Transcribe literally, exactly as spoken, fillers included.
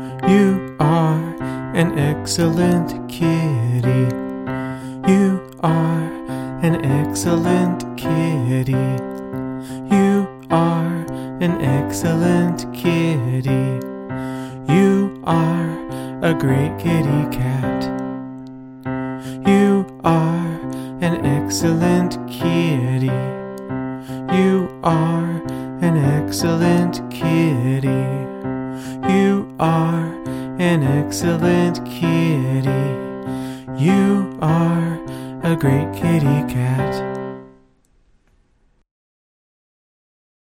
You are an excellent kitty. You are an excellent kitty. You are an excellent kitty. You are a great kitty cat. You are an excellent kitty. You are an excellent kitty. You are an excellent kitty. You are a great kitty cat.